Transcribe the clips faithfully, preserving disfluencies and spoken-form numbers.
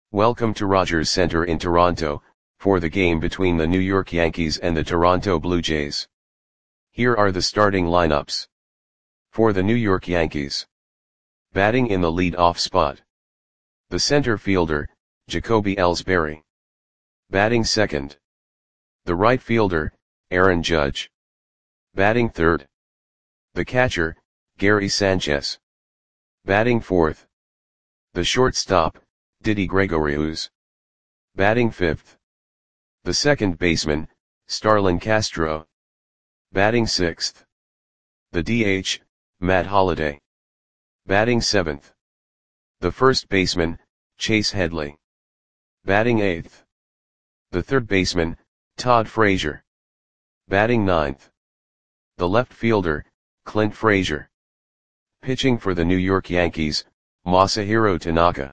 Welcome to Rogers Center in Toronto, for the game between the New York Yankees and the Toronto Blue Jays. Here are the starting lineups. For the New York Yankees. Batting in the lead-off spot. The center fielder, Jacoby Ellsbury. Batting second. The right fielder, Aaron Judge. Batting third. The catcher, Gary Sanchez. Batting fourth. The shortstop, Didi Gregorius. Batting fifth. The second baseman, Starlin Castro. Batting sixth. The D H, Matt Holliday. Batting seventh. The first baseman, Chase Headley. Batting eighth. The third baseman, Todd Frazier. Batting ninth. The left fielder, Clint Frazier. Pitching for the New York Yankees, Masahiro Tanaka.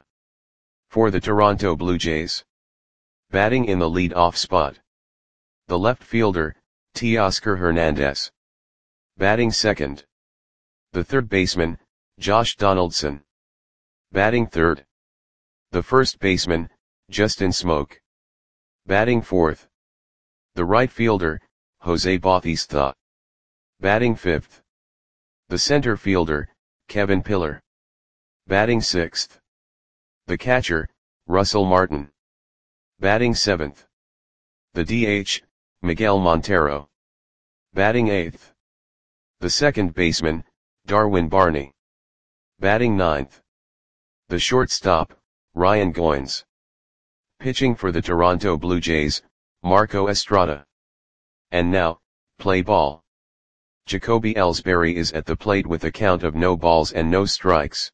For the Toronto Blue Jays. Batting in the lead-off spot. The left fielder, Teoscar Hernandez. Batting second. The third baseman, Josh Donaldson. Batting third. The first baseman, Justin Smoak. Batting fourth. The right fielder, Jose Bautista. Batting fifth. The center fielder, Kevin Pillar. Batting sixth. The catcher, Russell Martin. Batting seventh. The D H, Miguel Montero. Batting eighth. The second baseman, Darwin Barney. Batting ninth. The shortstop, Ryan Goins. Pitching for the Toronto Blue Jays, Marco Estrada. And now, play ball. Jacoby Ellsbury is at the plate with a count of no balls and no strikes.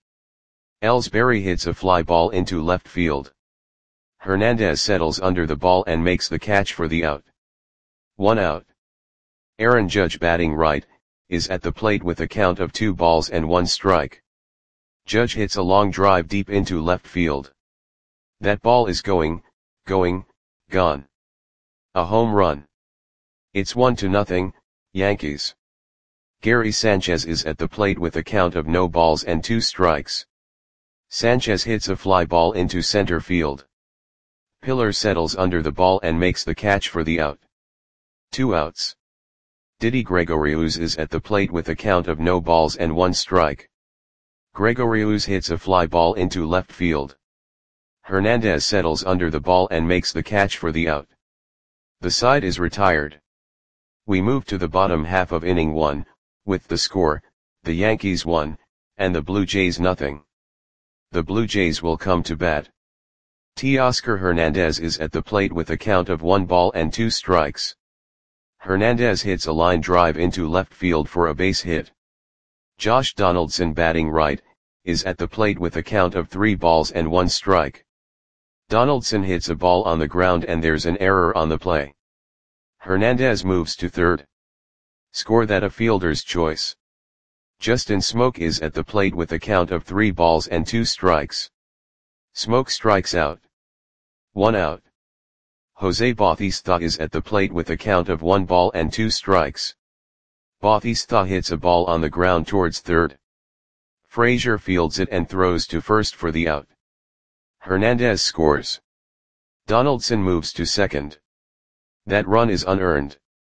Ellsbury hits a fly ball into left field. Hernandez settles under the ball and makes the catch for the out. One out. Aaron Judge, batting right, is at the plate with a count of two balls and one strike. Judge hits a long drive deep into left field. That ball is going, going, gone. A home run. It's one to nothing, Yankees. Gary Sanchez is at the plate with a count of no balls and two strikes. Sanchez hits a fly ball into center field. Pillar settles under the ball and makes the catch for the out. Two outs. Didi Gregorius is at the plate with a count of no balls and one strike. Gregorius hits a fly ball into left field. Hernandez settles under the ball and makes the catch for the out. The side is retired. We move to the bottom half of inning one, with the score, the Yankees one, and the Blue Jays nothing. The Blue Jays will come to bat. Teoscar Hernandez is at the plate with a count of one ball and two strikes. Hernandez hits a line drive into left field for a base hit. Josh Donaldson, batting right, is at the plate with a count of three balls and one strike. Donaldson hits a ball on the ground and there's an error on the play. Hernandez moves to third. Score that a fielder's choice. Justin Smoak is at the plate with a count of three balls and two strikes. Smoak strikes out. One out. Jose Bautista is at the plate with a count of one ball and two strikes. Bautista hits a ball on the ground towards third. Frazier fields it and throws to first for the out. Hernandez scores. Donaldson moves to second. That run is unearned.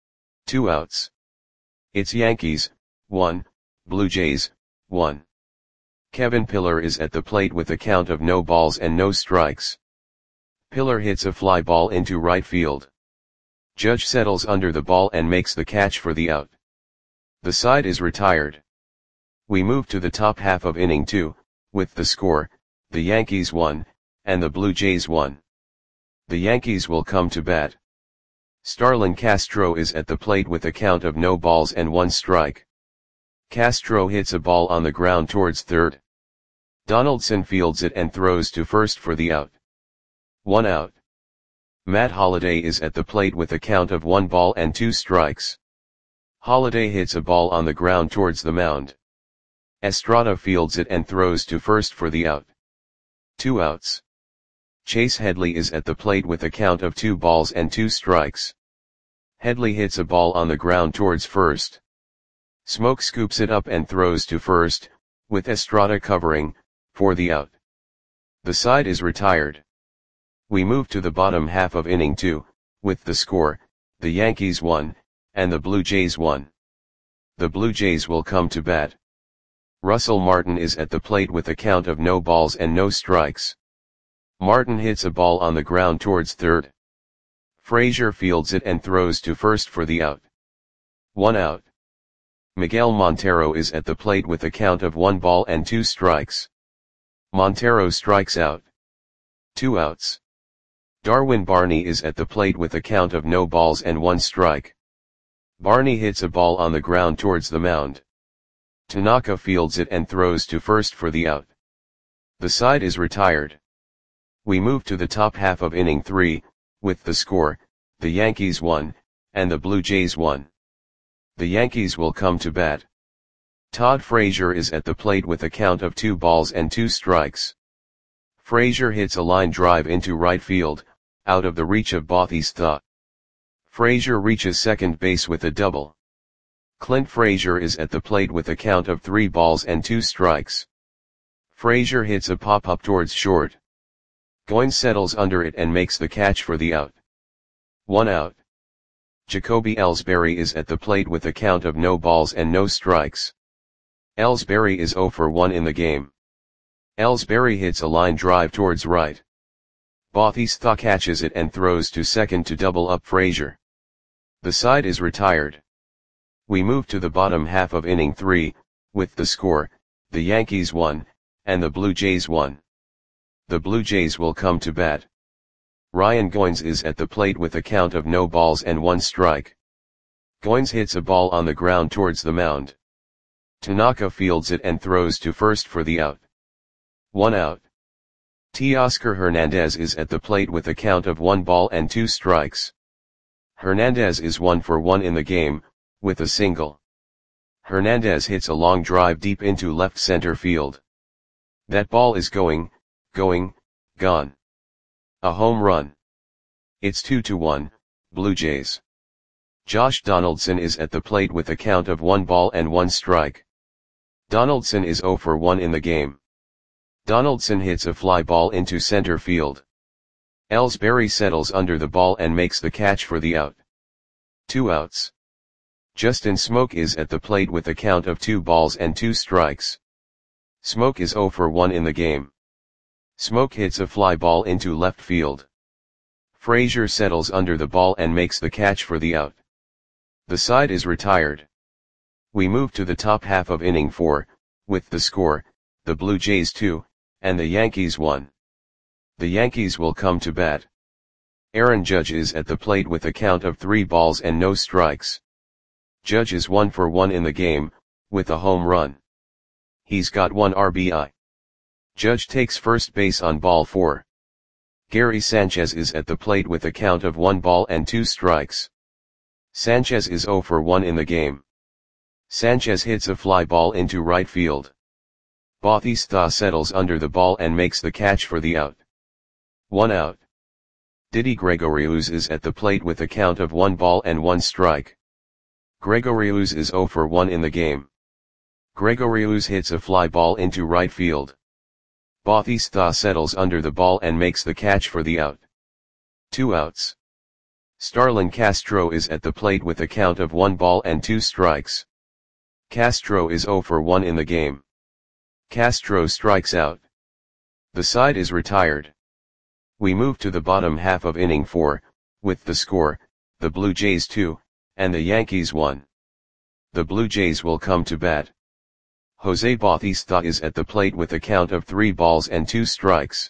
Two outs. It's Yankees, one, Blue Jays, one. Kevin Pillar is at the plate with a count of no balls and no strikes. Pillar hits a fly ball into right field. Judge settles under the ball and makes the catch for the out. The side is retired. We move to the top half of inning two, with the score, the Yankees one, and the Blue Jays one. The Yankees will come to bat. Starlin Castro is at the plate with a count of no balls and one strike. Castro hits a ball on the ground towards third. Donaldson fields it and throws to first for the out. One out. Matt Holliday is at the plate with a count of one ball and two strikes. Holliday hits a ball on the ground towards the mound. Estrada fields it and throws to first for the out. Two outs. Chase Headley is at the plate with a count of two balls and two strikes. Headley hits a ball on the ground towards first. Smoak scoops it up and throws to first, with Estrada covering, for the out. The side is retired. We move to the bottom half of inning two, with the score, the Yankees won, and the Blue Jays won. The Blue Jays will come to bat. Russell Martin is at the plate with a count of no balls and no strikes. Martin hits a ball on the ground towards third. Frazier fields it and throws to first for the out. One out. Miguel Montero is at the plate with a count of one ball and two strikes. Montero strikes out. Two outs. Darwin Barney is at the plate with a count of no balls and one strike. Barney hits a ball on the ground towards the mound. Tanaka fields it and throws to first for the out. The side is retired. We move to the top half of inning three, with the score, the Yankees won, and the Blue Jays won. The Yankees will come to bat. Todd Frazier is at the plate with a count of two balls and two strikes. Frazier hits a line drive into right field, out of the reach of Bautista. Frazier reaches second base with a double. Clint Frazier is at the plate with a count of three balls and two strikes. Frazier hits a pop-up towards short. Goins settles under it and makes the catch for the out. One out. Jacoby Ellsbury is at the plate with a count of no balls and no strikes. Ellsbury is zero for one in the game. Ellsbury hits a line drive towards right. Bautista catches it and throws to second to double up Frazier. The side is retired. We move to the bottom half of inning three, with the score, the Yankees won, and the Blue Jays won. The Blue Jays will come to bat. Ryan Goins is at the plate with a count of no balls and one strike. Goins hits a ball on the ground towards the mound. Tanaka fields it and throws to first for the out. One out. Teoscar Hernandez is at the plate with a count of one ball and two strikes. Hernandez is one for one in the game, with a single. Hernandez hits a long drive deep into left center field. That ball is going, going, gone. A home run. It's two to one, Blue Jays. Josh Donaldson is at the plate with a count of one ball and one strike. Donaldson is zero for one in the game. Donaldson hits a fly ball into center field. Ellsbury settles under the ball and makes the catch for the out. Two outs. Justin Smoke is at the plate with a count of two balls and two strikes. Smoke is zero for one in the game. Smoke hits a fly ball into left field. Frazier settles under the ball and makes the catch for the out. The side is retired. We move to the top half of inning four, with the score, the Blue Jays two, and the Yankees one. The Yankees will come to bat. Aaron Judge is at the plate with a count of three balls and no strikes. Judge is one for one in the game, with a home run. He's got one R B I. Judge takes first base on ball four. Gary Sanchez is at the plate with a count of one ball and two strikes. Sanchez is zero for one in the game. Sanchez hits a fly ball into right field. Bautista settles under the ball and makes the catch for the out. One out. Didi Gregorius is at the plate with a count of one ball and one strike. Gregorius is zero for one in the game. Gregorius hits a fly ball into right field. Bautista settles under the ball and makes the catch for the out. Two outs. Starlin Castro is at the plate with a count of one ball and two strikes. Castro is zero for one in the game. Castro strikes out. The side is retired. We move to the bottom half of inning four, with the score, the Blue Jays two, and the Yankees one. The Blue Jays will come to bat. Jose Bautista is at the plate with a count of three balls and two strikes.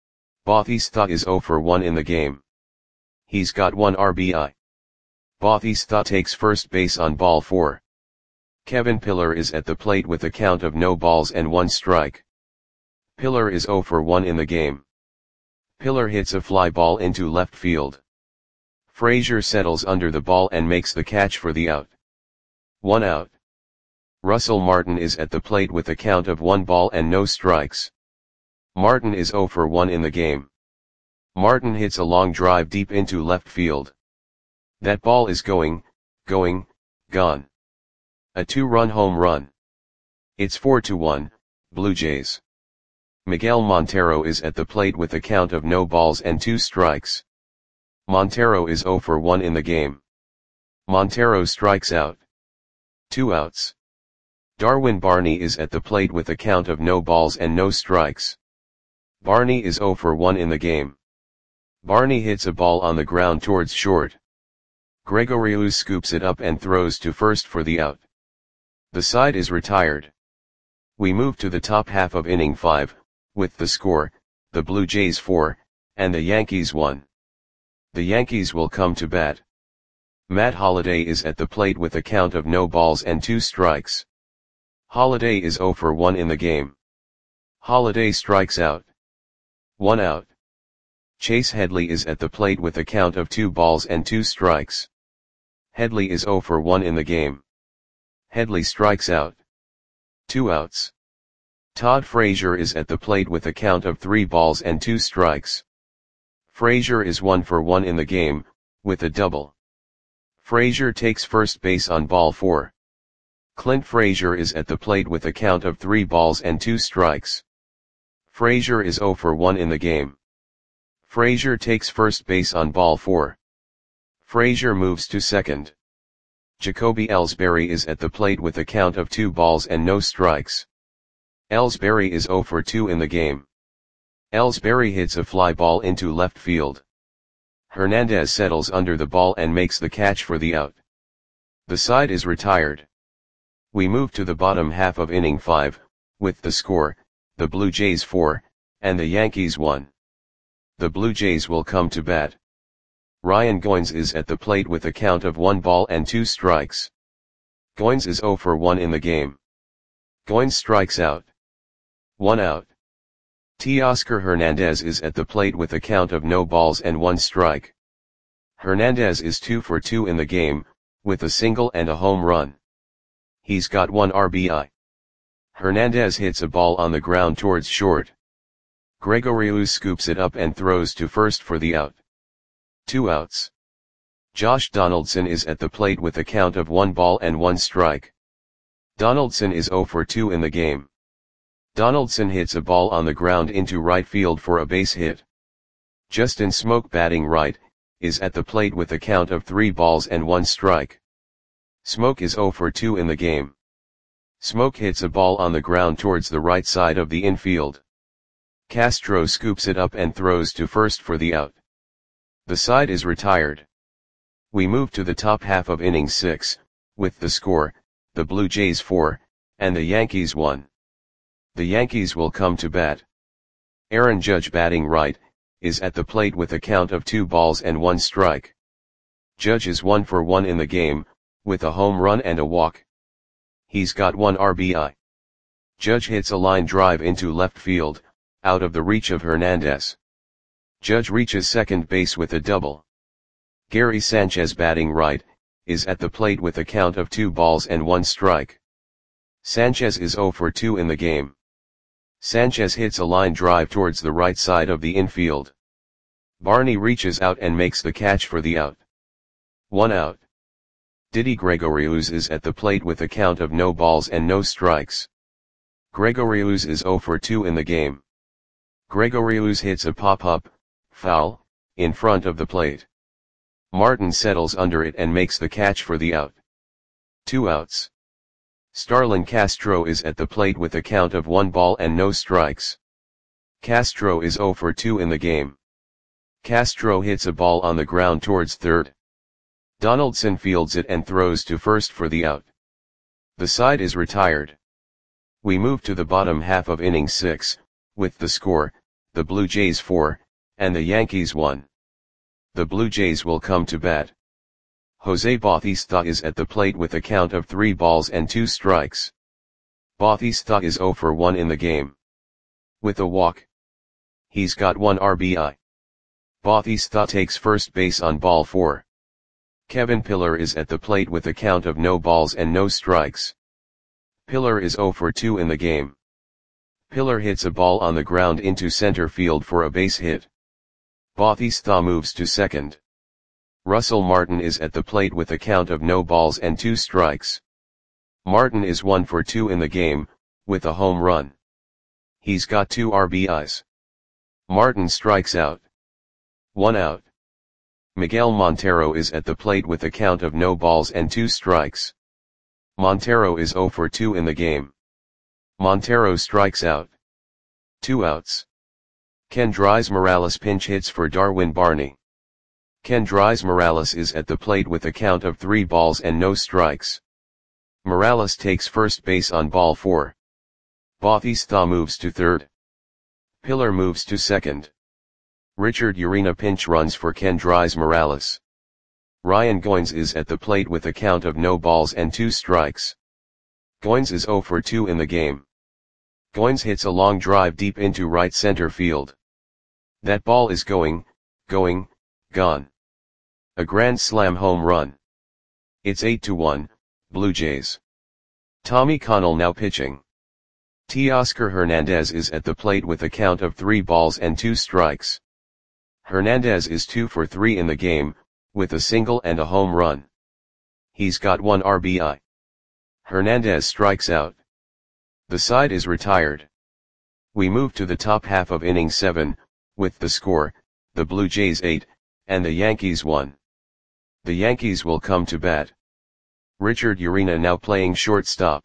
Bautista is zero for one in the game. He's got one R B I. Bautista takes first base on ball four. Kevin Pillar is at the plate with a count of no balls and one strike. Pillar is zero for one in the game. Pillar hits a fly ball into left field. Frazier settles under the ball and makes the catch for the out. One out. Russell Martin is at the plate with a count of one ball and no strikes. Martin is zero for one in the game. Martin hits a long drive deep into left field. That ball is going, going, gone. A two-run home run. It's four to one, Blue Jays. Miguel Montero is at the plate with a count of no balls and two strikes. Montero is zero for one in the game. Montero strikes out. Two outs. Darwin Barney is at the plate with a count of no balls and no strikes. Barney is zero for one in the game. Barney hits a ball on the ground towards short. Gregorius scoops it up and throws to first for the out. The side is retired. We move to the top half of inning five, with the score, the Blue Jays four, and the Yankees one. The Yankees will come to bat. Matt Holliday is at the plate with a count of no balls and two strikes. Holliday is zero for one in the game. Holliday strikes out. One out. Chase Headley is at the plate with a count of two balls and two strikes. Headley is zero for one in the game. Headley strikes out. Two outs. Todd Frazier is at the plate with a count of three balls and two strikes. Frazier is one for one in the game, with a double. Frazier takes first base on ball four. Clint Frazier is at the plate with a count of three balls and two strikes. Frazier is zero for one in the game. Frazier takes first base on ball four. Frazier moves to second. Jacoby Ellsbury is at the plate with a count of two balls and no strikes. Ellsbury is zero for two in the game. Ellsbury hits a fly ball into left field. Hernandez settles under the ball and makes the catch for the out. The side is retired. We move to the bottom half of inning five, with the score, the Blue Jays four, and the Yankees one. The Blue Jays will come to bat. Ryan Goins is at the plate with a count of one ball and two strikes. Goins is zero for one in the game. Goins strikes out. One out. Teoscar Hernandez is at the plate with a count of no balls and one strike. Hernandez is two for two in the game, with a single and a home run. He's got one R B I. Hernandez hits a ball on the ground towards short. Gregorius scoops it up and throws to first for the out. Two outs. Josh Donaldson is at the plate with a count of one ball and one strike. Donaldson is zero for two in the game. Donaldson hits a ball on the ground into right field for a base hit. Justin Smoke, batting right, is at the plate with a count of three balls and one strike. Smoke is zero for two in the game. Smoke hits a ball on the ground towards the right side of the infield. Castro scoops it up and throws to first for the out. The side is retired. We move to the top half of inning six, with the score, the Blue Jays four, and the Yankees one. The Yankees will come to bat. Aaron Judge, batting right, is at the plate with a count of two balls and one strike. Judge is one for one in the game, with a home run and a walk. He's got one R B I. Judge hits a line drive into left field, out of the reach of Hernandez. Judge reaches second base with a double. Gary Sanchez, batting right, is at the plate with a count of two balls and one strike. Sanchez is zero for two in the game. Sanchez hits a line drive towards the right side of the infield. Barney reaches out and makes the catch for the out. One out. Didi Gregorius is at the plate with a count of no balls and no strikes. Gregorius is zero for two in the game. Gregorius hits a pop-up, foul, in front of the plate. Martin settles under it and makes the catch for the out. Two outs. Starlin Castro is at the plate with a count of one ball and no strikes. Castro is zero for two in the game. Castro hits a ball on the ground towards third. Donaldson fields it and throws to first for the out. The side is retired. We move to the bottom half of inning six, with the score, the Blue Jays four, and the Yankees one. The Blue Jays will come to bat. Jose Bautista is at the plate with a count of three balls and two strikes. Bautista is zero for one in the game. With a walk. He's got one R B I. Bautista takes first base on ball four. Kevin Pillar is at the plate with a count of no balls and no strikes. Pillar is zero for two in the game. Pillar hits a ball on the ground into center field for a base hit. Bautista moves to second. Russell Martin is at the plate with a count of no balls and two strikes. Martin is one for two in the game, with a home run. He's got two R B Is. Martin strikes out. One out. Miguel Montero is at the plate with a count of no balls and two strikes. Montero is zero for two in the game. Montero strikes out. Two outs. Kendrys Morales pinch hits for Darwin Barney. Kendrys Morales is at the plate with a count of three balls and no strikes. Morales takes first base on ball four. Bautista moves to third. Pillar moves to second. Richard Urena pinch runs for Kendrys Morales. Ryan Goins is at the plate with a count of no balls and two strikes. Goins is zero for two in the game. Goins hits a long drive deep into right center field. That ball is going, going, gone. A grand slam home run. It's eight to one, Blue Jays. Tommy Connell now pitching. Teoscar Hernandez is at the plate with a count of three balls and two strikes. Hernandez is two for three in the game, with a single and a home run. He's got one R B I. Hernandez strikes out. The side is retired. We move to the top half of inning seven, with the score, the Blue Jays eight, and the Yankees one. The Yankees will come to bat. Richard Urena now playing shortstop.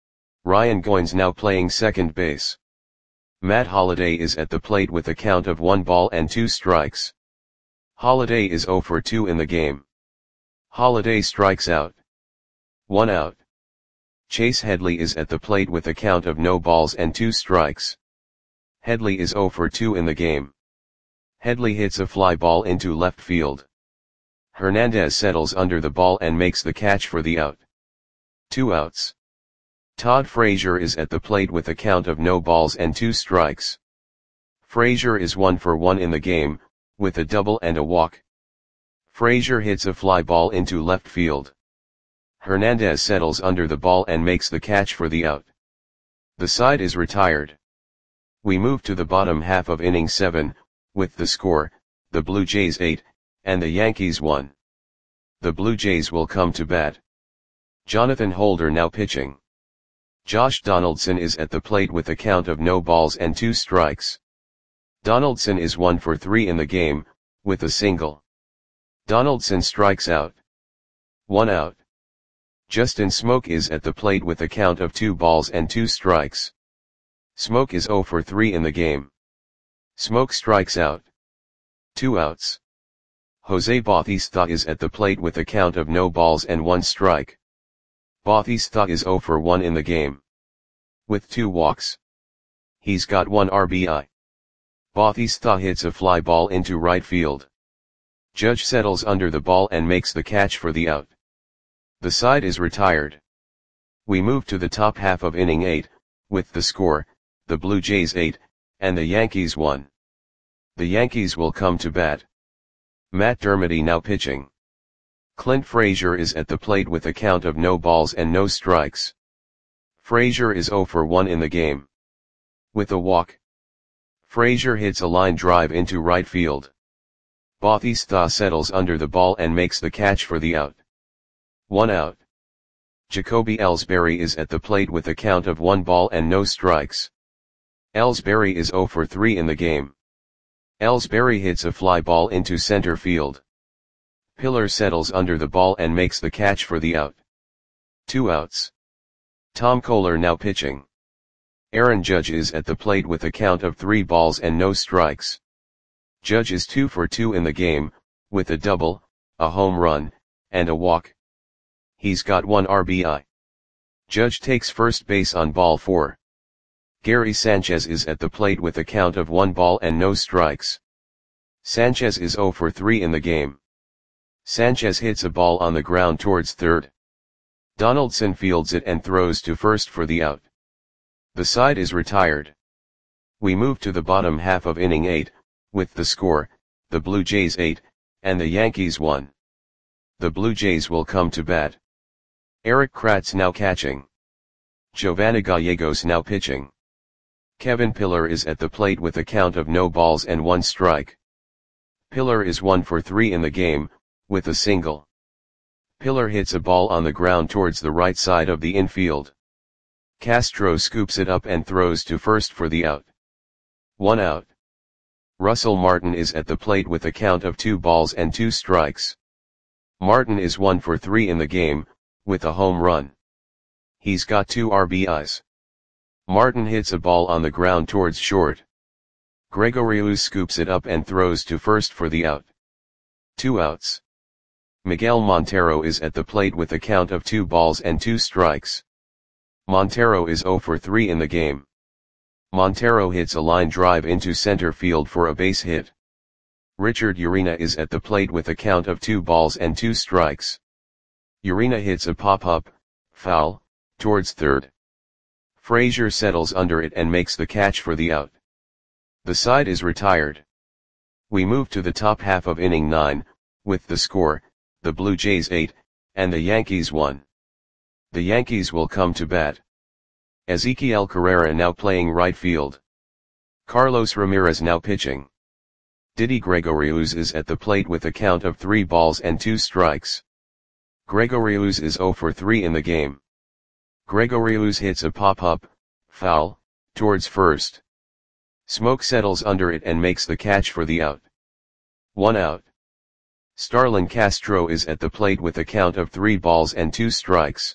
Ryan Goins now playing second base. Matt Holliday is at the plate with a count of one ball and two strikes. Holliday is zero for two in the game. Holliday strikes out. One out. Chase Headley is at the plate with a count of no balls and two strikes. Headley is zero for two in the game. Headley hits a fly ball into left field. Hernandez settles under the ball and makes the catch for the out. Two outs. Todd Frazier is at the plate with a count of no balls and two strikes. Frazier is one for one in the game, with a double and a walk. Frazier hits a fly ball into left field. Hernandez settles under the ball and makes the catch for the out. The side is retired. We move to the bottom half of inning seven, with the score, the Blue Jays eight, and the Yankees one. The Blue Jays will come to bat. Jonathan Holder now pitching. Josh Donaldson is at the plate with a count of no balls and two strikes. Donaldson is one for three in the game, with a single. Donaldson strikes out. One out. Justin Smoke is at the plate with a count of two balls and two strikes. Smoke is zero for three in the game. Smoke strikes out. Two outs. Jose Bautista is at the plate with a count of no balls and one strike. Bautista is zero for one in the game. With two walks. He's got one R B I. Bautista hits a fly ball into right field. Judge settles under the ball and makes the catch for the out. The side is retired. We move to the top half of inning eight, with the score, the Blue Jays eight, and the Yankees one. The Yankees will come to bat. Matt Dermody now pitching. Clint Frazier is at the plate with a count of no balls and no strikes. Frazier is zero for one in the game. With a walk. Frazier hits a line drive into right field. Bautista settles under the ball and makes the catch for the out. One out. Jacoby Ellsbury is at the plate with a count of one ball and no strikes. Ellsbury is zero for three in the game. Ellsbury hits a fly ball into center field. Pillar settles under the ball and makes the catch for the out. Two outs. Tom Koehler now pitching. Aaron Judge is at the plate with a count of three balls and no strikes. Judge is two for two in the game, with a double, a home run, and a walk. He's got one R B I. Judge takes first base on ball four. Gary Sanchez is at the plate with a count of one ball and no strikes. Sanchez is zero for three in the game. Sanchez hits a ball on the ground towards third. Donaldson fields it and throws to first for the out. The side is retired. We move to the bottom half of inning eight, with the score, the Blue Jays eight, and the Yankees one. The Blue Jays will come to bat. Eric Kratz now catching. Giovanni Gallegos now pitching. Kevin Pillar is at the plate with a count of no balls and one strike. Pillar is one for three in the game, with a single. Pillar hits a ball on the ground towards the right side of the infield. Castro scoops it up and throws to first for the out. One out. Russell Martin is at the plate with a count of two balls and two strikes. Martin is one for three in the game, with a home run. He's got two R B Is. Martin hits a ball on the ground towards short. Gregory Luz scoops it up and throws to first for the out. Two outs. Miguel Montero is at the plate with a count of two balls and two strikes. Montero is zero for three in the game. Montero hits a line drive into center field for a base hit. Richard Urena is at the plate with a count of two balls and two strikes. Urena hits a pop-up, foul, towards third. Frazier settles under it and makes the catch for the out. The side is retired. We move to the top half of inning nine, with the score, the Blue Jays eight, and the Yankees one. The Yankees will come to bat. Ezequiel Carrera now playing right field. Carlos Ramirez now pitching. Didi Gregorius is at the plate with a count of three balls and two strikes. Gregorius is zero for three in the game. Gregorius hits a pop-up, foul, towards first. Smoke settles under it and makes the catch for the out. One out. Starlin Castro is at the plate with a count of three balls and two strikes.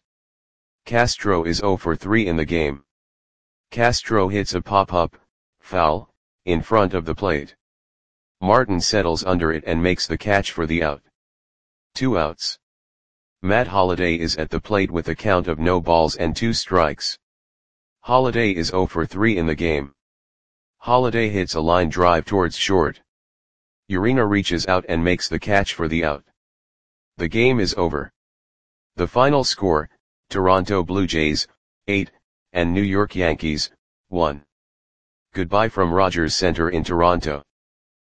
Castro is zero for three in the game. Castro hits a pop-up, foul, in front of the plate. Martin settles under it and makes the catch for the out. Two outs. Matt Holliday is at the plate with a count of no balls and two strikes. Holliday is zero for three in the game. Holliday hits a line drive towards short. Urena reaches out and makes the catch for the out. The game is over. The final score, Toronto Blue Jays, eight, and New York Yankees, one. Goodbye from Rogers Center in Toronto.